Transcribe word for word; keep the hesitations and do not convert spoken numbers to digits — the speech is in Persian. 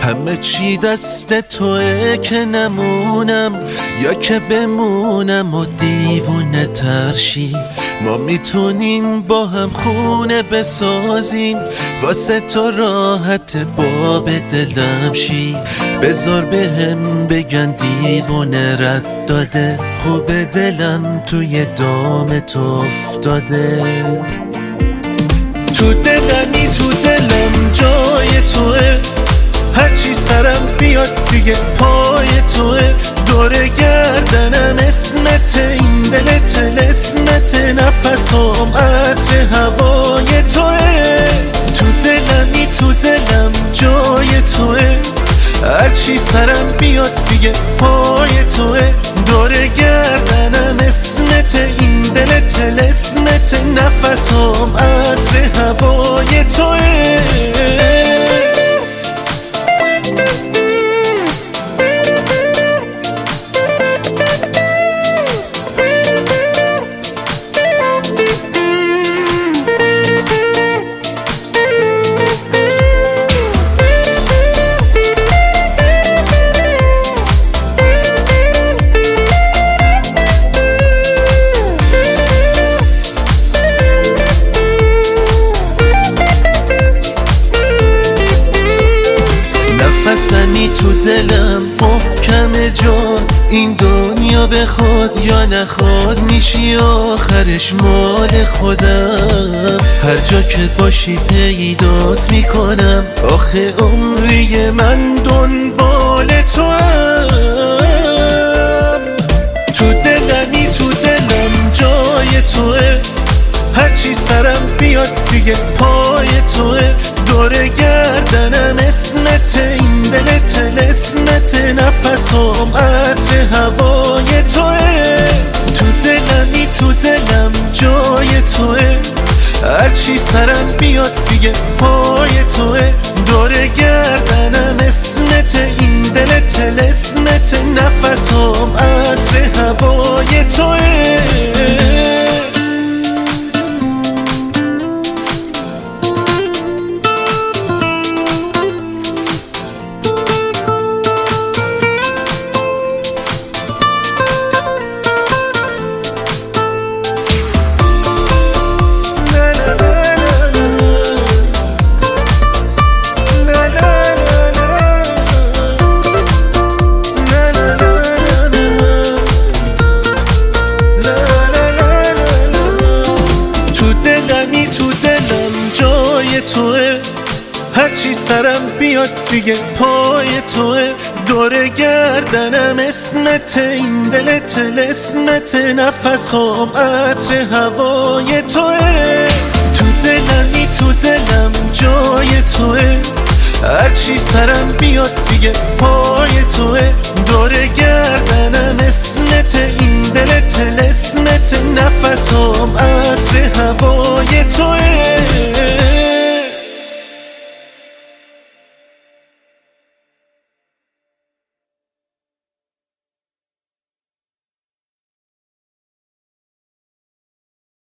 همه چی دست توه که نمونم یا که بمونم و دیوونه ترشی. ما میتونیم با هم خونه بسازیم، واسه تو راحت باب دلم شی. بذار به هم بگن دیوونه رد داده، خوب دلم توی دام تو افتاده. تو دلمی تو دلم جای توه، هرچی سرم بیاد دیگه پای توه. دور گردنم اسمت، این دل تلسمت، نفسم عطر هوای توه. تو دلمی تو دلم جای توه، هرچی سرم بیاد دیگه پای توه. دور گردنم اسمت، این دل تلسمت، نفسم عطر هوای توه. نفسنی تو دلم محکم جات، این دنیا بخواد یا نخواد میشی آخرش مال خودم. هر جا که باشی پیدات میکنم، آخه عمری من دنبال تو هم. تو دلمی تو دلم جای توه، هرچی سرم بیاد دیگه پای توه. دور گردنم اسمت، این دل تلسمت، نفسم عطر هوای توه. تو دلمی تو دلم جای توه، هرچی سرم بیاد دیگه پای توه. دور گردنم اسمت، این دل تلسمت، نفسم عطر هوای توه. توه، هرچی سرم بیاد دیگه پای توه. دور گردنم اسمت، این دل تلسمت، نفسم عطر هوای توه. تو دلمی تو دلم جای توه، هرچی سرم بیاد دیگه پای توه. دور گردنم اسمت، این دل تلسمت، نفسم عطر هوای توه.